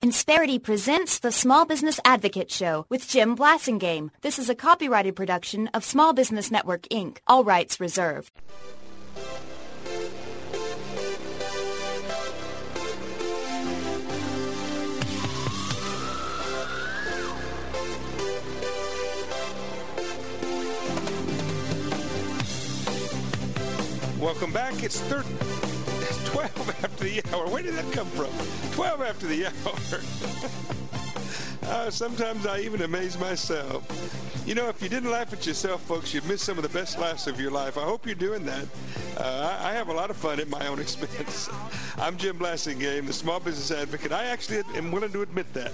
Insperity presents the Small Business Advocate Show with Jim Blasingame. This is a copyrighted production of Small Business Network, Inc. All rights reserved. Welcome back. It's 12 after the hour. Where did that come from? 12 after the hour. Sometimes I even amaze myself. You know, if you didn't laugh at yourself, folks, you'd miss some of the best laughs of your life. I hope you're doing that. I have a lot of fun at my own expense. I'm Jim Blasingame, the Small Business Advocate. I actually am willing to admit that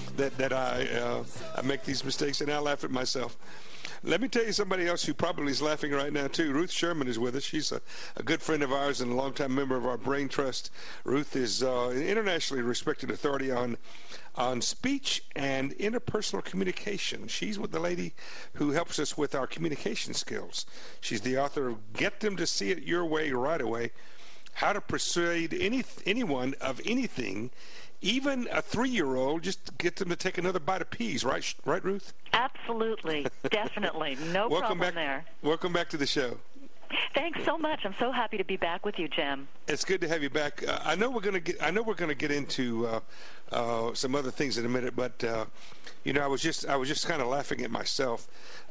I make these mistakes, and I laugh at myself. Let me tell you somebody else who probably is laughing right now, too. Ruth Sherman is with us. She's a good friend of ours and a longtime member of our Brain Trust. Ruth is an internationally respected authority on speech and interpersonal communication. She's with the lady who helps us with our communication skills. She's the author of Get Them to See It Your Way Right Away, How to Persuade Anyone of Anything, even a 3-year-old, just to get them to take another bite of peas, right, Ruth? Absolutely, definitely, no problem there. Welcome back to the show. Thanks so much. I'm so happy to be back with you, Jim. It's good to have you back. I know we're going to get into some other things in a minute, but you know, I was just kind of laughing at myself.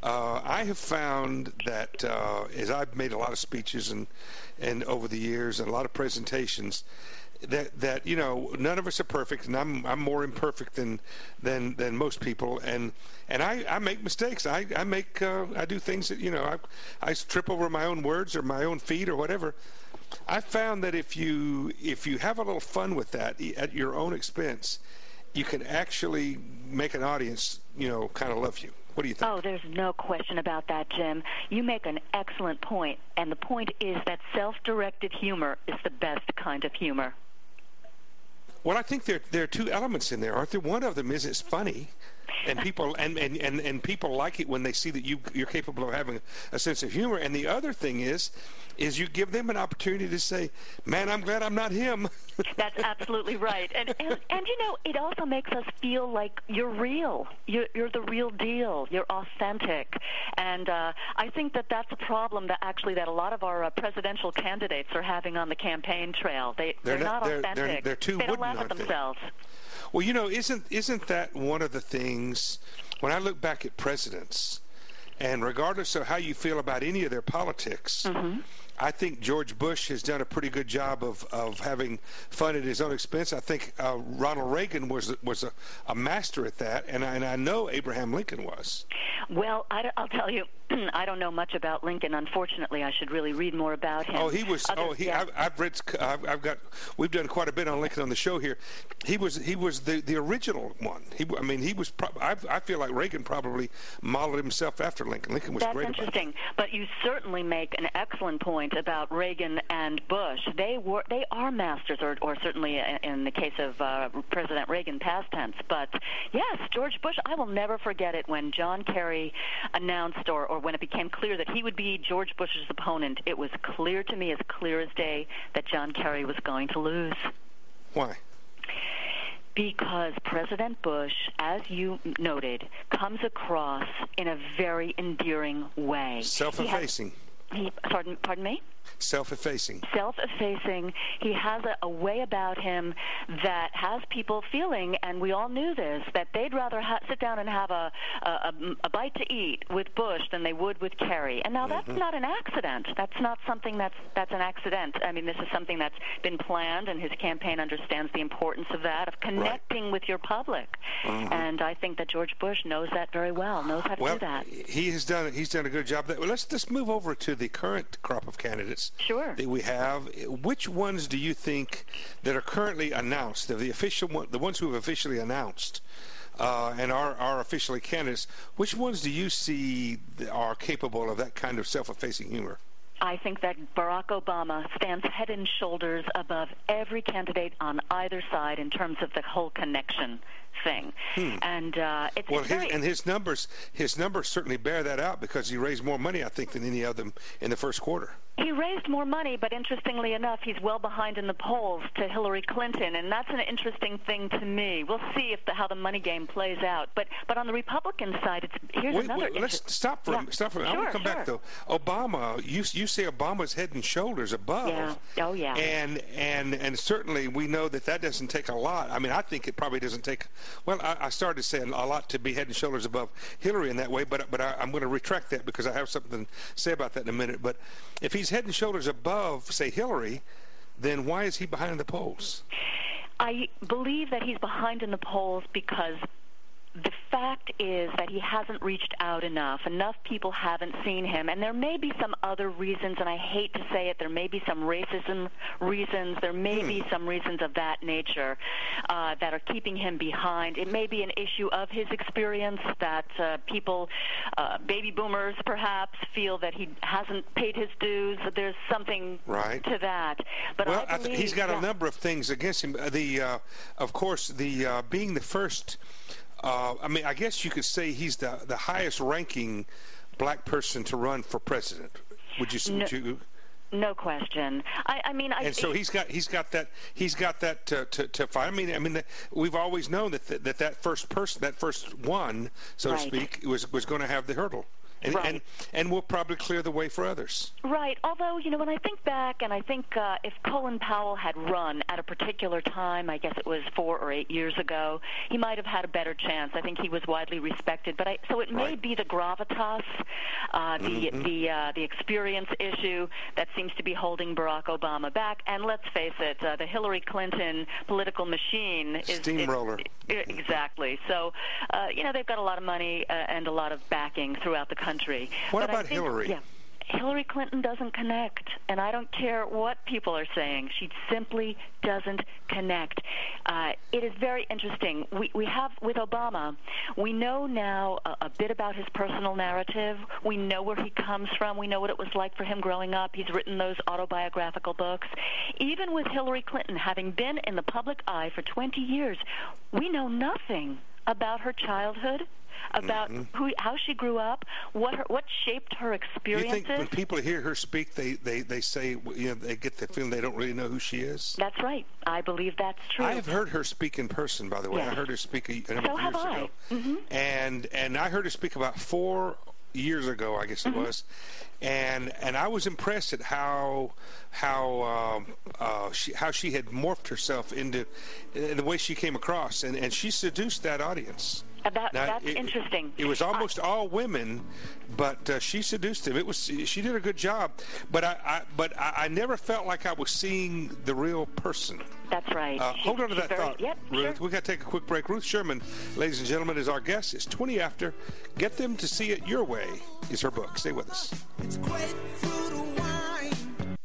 I have found that as I've made a lot of speeches and over the years and a lot of presentations, that you know, none of us are perfect, and I'm more imperfect than most people, and I make mistakes. I do things that, you know, I trip over my own words or my own feet or whatever. I found that if you have a little fun with that at your own expense, you can actually make an audience, you know, kind of love you. What do you think? Oh, there's no question about that, Jim. You make an excellent point, and the point is that self-directed humor is the best kind of humor. Well, I think there are two elements in there, aren't there? One of them is it's funny, and people and people like it when they see that you're capable of having a sense of humor. And the other thing is you give them an opportunity to say, "Man, I'm glad I'm not him." That's absolutely right. And you know, it also makes us feel like you're real. You're the real deal. You're authentic. And I think that's a problem that a lot of our presidential candidates are having on the campaign trail. They're not authentic. They're too they don't wooden, laugh at themselves. Well, you know, isn't that one of the things when I look back at presidents, and regardless of how you feel about any of their politics, mm-hmm. I think George Bush has done a pretty good job of having fun at his own expense. I think Ronald Reagan was a master at that, and I know Abraham Lincoln was. Well, I'll tell you, I don't know much about Lincoln. Unfortunately, I should really read more about him. Oh, he was. Yeah. We've done quite a bit on Lincoln on the show here. He was the original one. I feel like Reagan probably modeled himself after Lincoln. Lincoln was great. That's interesting. But you certainly make an excellent point about Reagan and Bush. They are masters, or certainly in the case of President Reagan, past tense. But yes, George Bush. I will never forget it when John Kerry announced, or when it became clear that he would be George Bush's opponent. It was clear to me, as clear as day, that John Kerry was going to lose. Why? Because President Bush, as you noted, comes across in a very endearing way. Self-effacing. Pardon me? Self-effacing. Self-effacing. He has a way about him that has people feeling, and we all knew this, that they'd rather sit down and have a bite to eat with Bush than they would with Kerry. And now that's not an accident. That's not something that's an accident. I mean, this is something that's been planned, and his campaign understands the importance of that, of connecting with your public. And I think that George Bush knows that very well, knows how to do that. He's done a good job. Well, let's move over to the current crop of candidates. Sure. That we have. Which ones do you think that are currently announced, the ones who have officially announced and are officially candidates, which ones do you see are capable of that kind of self-effacing humor? I think that Barack Obama stands head and shoulders above every candidate on either side in terms of the whole connection thing. And it's well, very... his numbers certainly bear that out, because he raised more money, I think, than any of them in the first quarter. He raised more money, but interestingly enough, he's well behind in the polls to Hillary Clinton, and that's an interesting thing to me. We'll see how the money game plays out. But on the Republican side, let's stop for a minute. I want to come back though. Obama, you say Obama's head and shoulders above. Yeah. Oh yeah. And certainly we know that doesn't take a lot. I mean, I think it probably doesn't take. Well, I started to say a lot to be head and shoulders above Hillary in that way, but I'm going to retract that, because I have something to say about that in a minute. But if he's head and shoulders above, say, Hillary, then why is he behind in the polls? I believe that he's behind in the polls because the fact is that he hasn't reached out enough. Enough people haven't seen him. And there may be some other reasons, and I hate to say it, there may be some racism reasons, there may be some reasons of that nature that are keeping him behind. It may be an issue of his experience that people, baby boomers perhaps, feel that he hasn't paid his dues. There's something to that. But well, I believe, he's got a number of things against him. Of course, being the first... I mean, I guess you could say he's the highest-ranking black person to run for president. Would you? No question. So he's got that to fight. I mean, we've always known that first one, so to speak, was going to have the hurdle. And we'll probably clear the way for others. Right. Although, when I think back, and I think if Colin Powell had run at a particular time, I guess it was 4 or 8 years ago, he might have had a better chance. I think he was widely respected. But so it may be the gravitas, the experience issue that seems to be holding Barack Obama back. And let's face it, the Hillary Clinton political machine is steamroller. Exactly. So, they've got a lot of money and a lot of backing throughout the country. What about Hillary? Yeah, Hillary Clinton doesn't connect, and I don't care what people are saying. She simply doesn't connect. It is very interesting. We have, with Obama, we know now a bit about his personal narrative. We know where he comes from. We know what it was like for him growing up. He's written those autobiographical books. Even with Hillary Clinton having been in the public eye for 20 years, we know nothing about her childhood, about how she grew up, what shaped her experiences. You think when people hear her speak, they say, they get the feeling they don't really know who she is? That's right. I believe that's true. I have heard her speak in person, by the way. Yes. I heard her speak a number of years ago. Mm-hmm. And I heard her speak about 4 years ago, I guess it was, and I was impressed at how she had morphed herself into the way she came across, and she seduced that audience. That's interesting. It was almost all women, but she seduced them. She did a good job, but I never felt like I was seeing the real person. That's right. Hold on to that thought, yep, Ruth. Sure. We got to take a quick break. Ruth Sherman, ladies and gentlemen, is our guest. It's 20 after. Get Them to See It Your Way is her book. Stay with us. It's grapefruit wine.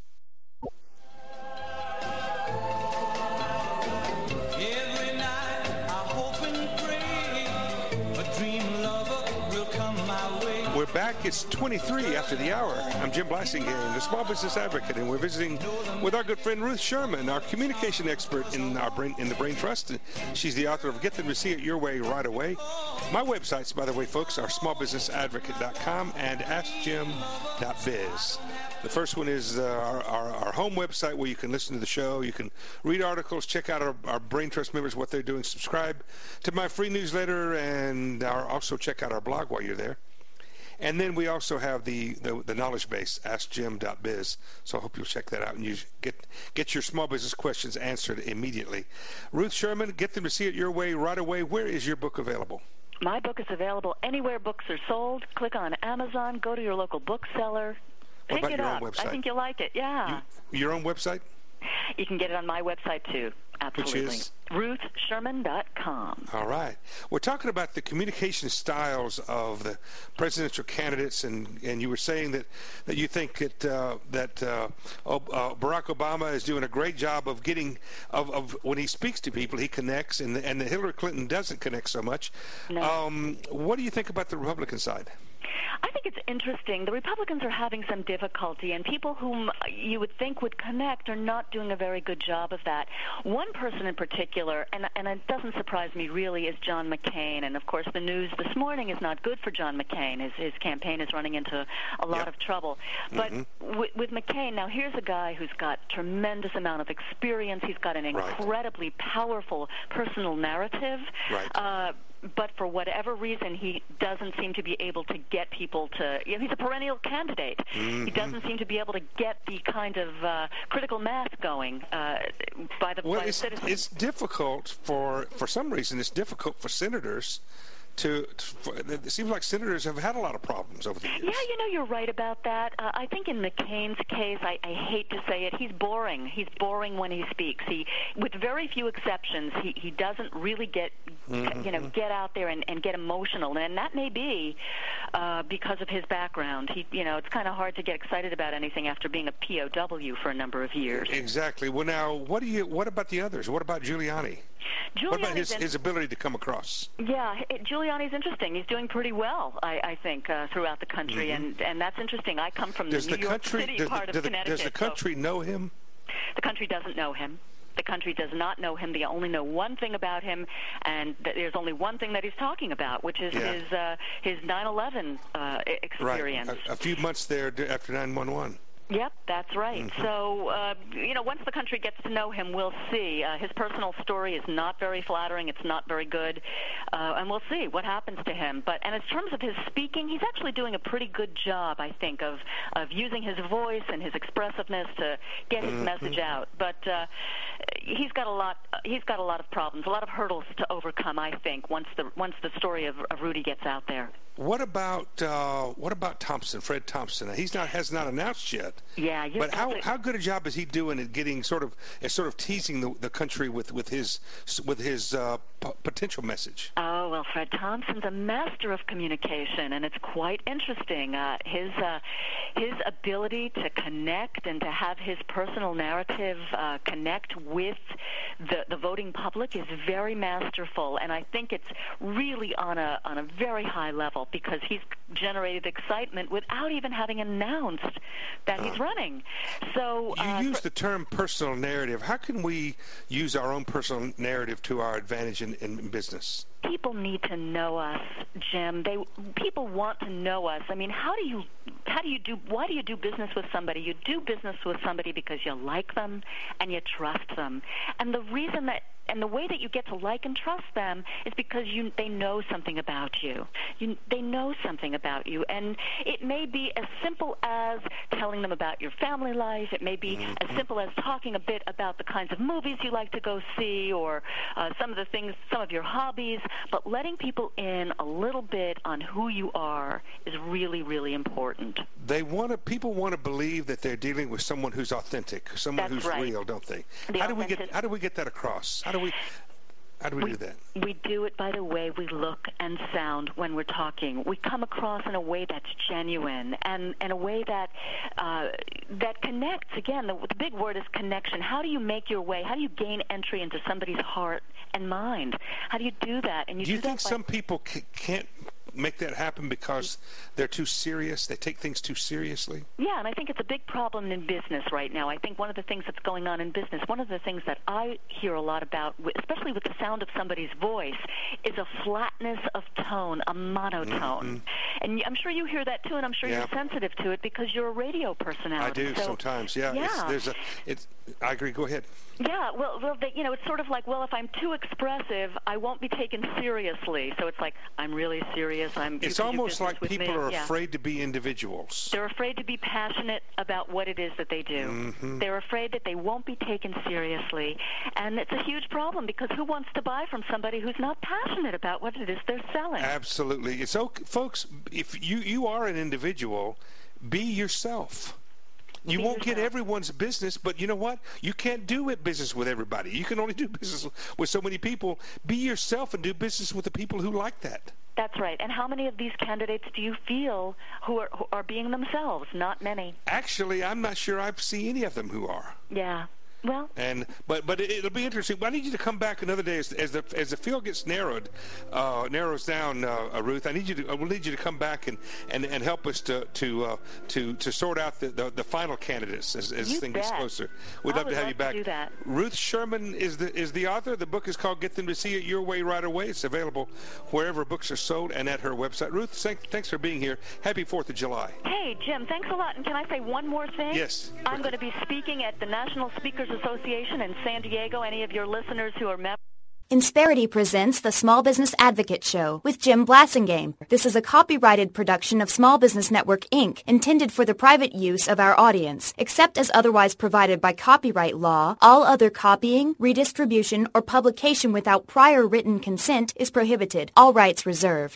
Every night I hope and pray a dream lover will come my way. We're back. It's 23 after the hour. I'm Jim Blassingame, the Small Business Advocate, and we're visiting with our good friend Ruth Sherman, our communication expert in the Brain Trust. She's the author of Get Them to See It Your Way Right Away. My websites, by the way, folks, are smallbusinessadvocate.com and askjim.biz. The first one is our home website where you can listen to the show. You can read articles, check out our Brain Trust members, what they're doing, subscribe to my free newsletter, and also check out our blog while you're there. And then we also have the knowledge base, askjim.biz. So I hope you'll check that out and you get your small business questions answered immediately. Ruth Sherman, Get Them to See It Your Way Right Away. Where is your book available? My book is available anywhere books are sold. Click on Amazon. Go to your local bookseller. Pick it up. Own website? I think you'll like it. Yeah. Your own website? You can get it on my website, too. Absolutely. Which is? RuthSherman.com. All right. We're talking about the communication styles of the presidential candidates, and you were saying that you think that Barack Obama is doing a great job of getting of when he speaks to people, he connects, and that Hillary Clinton doesn't connect so much. No. What do you think about the Republican side? I think it's interesting. The Republicans are having some difficulty, and people whom you would think would connect are not doing a very good job of that. One person in particular, and it doesn't surprise me really, is John McCain. And, of course, the news this morning is not good for John McCain. His campaign is running into a lot of trouble. But with McCain, now here's a guy who's got tremendous amount of experience. He's got an incredibly powerful personal narrative. But for whatever reason, he doesn't seem to be able to get people to, he's a perennial candidate. He doesn't seem to be able to get the kind of critical mass going by the citizens. It's difficult for some reason, it's difficult for senators it seems like senators have had a lot of problems over the years. Yeah, you're right about that. I think in McCain's case, I hate to say it, he's boring. He's boring when he speaks. With very few exceptions, he doesn't really get out there and get emotional. And that may be because of his background. It's kind of hard to get excited about anything after being a POW for a number of years. Exactly. Well, now, what about the others? What about Giuliani? What about his ability to come across? Yeah, Giuliani's interesting. He's doing pretty well, I think, throughout the country, and that's interesting. I come from the New York City part of Connecticut. Does the country know him? The country doesn't know him. The country does not know him. They only know one thing about him, and there's only one thing that he's talking about, which is his 9/11 experience. Right, a few months there after 9/11. Yep, that's right. So, once the country gets to know him, we'll see. His personal story is not very flattering. It's not very good. And we'll see what happens to him. And in terms of his speaking, he's actually doing a pretty good job, I think, of using his voice and his expressiveness to get his message out. But he's got a lot of problems, a lot of hurdles to overcome, I think, once the story of Rudy gets out there. What about Thompson, Fred Thompson? Has not announced yet. Yeah, but how good a job is he doing at getting sort of teasing the country with his potential message? Oh well, Fred Thompson's a master of communication, and it's quite interesting. His ability to connect and to have his personal narrative connect with the voting public is very masterful, and I think it's really on a very high level, because he's generated excitement without even having announced that he's running. So you use the term personal narrative. How can we use our own personal narrative to our advantage in business? People need to know us, Jim. People want to know us. I mean, why do you do business with somebody? You do business with somebody because you like them and you trust them. And the way that you get to like and trust them is because they know something about you. They know something about you. And it may be as simple as telling them about your family life. It may be as simple as talking a bit about the kinds of movies you like to go see, or some of your hobbies. But letting people in a little bit on who you are is really, really important. People want to believe that they're dealing with someone who's authentic, someone who's real, don't they? How do we get that across? How do we do that? We do it by the way we look and sound when we're talking. We come across in a way that's genuine and a way that connects. Again, the big word is connection. How do you make your way? How do you gain entry into somebody's heart and mind? How do you do that? And do you think some people can't make that happen because they're too serious? They take things too seriously? Yeah, and I think it's a big problem in business right now. I think one of the things that's going on in business, one of the things that I hear a lot about, especially with the sound of somebody's voice, is a flatness of tone, a monotone. And I'm sure you hear that too, and I'm sure you're sensitive to it because you're a radio personality. I do sometimes, yeah. I agree. Go ahead. Yeah, well, it's sort of like, well, if I'm too expressive, I won't be taken seriously. So it's like, I'm really serious. It's almost like people are afraid to be individuals. They're afraid to be passionate about what it is that they do. They're afraid that they won't be taken seriously. And it's a huge problem, because who wants to buy from somebody who's not passionate about what it is they're selling? Absolutely. It's okay, folks, if you are an individual, be yourself. You won't get everyone's business, but you know what? You can't do business with everybody. You can only do business with so many people. Be yourself and do business with the people who like that. That's right. And how many of these candidates do you feel who are being themselves? Not many. Actually, I'm not sure I see any of them who are. Yeah. Well, but it'll be interesting. I need you to come back another day as the field gets narrows down, Ruth. We'll need you to come back and help us to sort out the final candidates as this thing gets closer. We'd love to have you back. Do that. Ruth Sherman is the author. The book is called Get Them to See It Your Way Right Away. It's available wherever books are sold and at her website. Ruth, thanks for being here. Happy 4th of July. Hey, Jim, thanks a lot. And can I say one more thing? Yes. I'm going to be speaking at the National Speakers Association in San Diego. Any of your listeners who are members? Insperity presents the Small Business Advocate Show with Jim Blasingame. This is a copyrighted production of Small Business Network, Inc., intended for the private use of our audience. Except as otherwise provided by copyright law, all other copying, redistribution, or publication without prior written consent is prohibited. All rights reserved.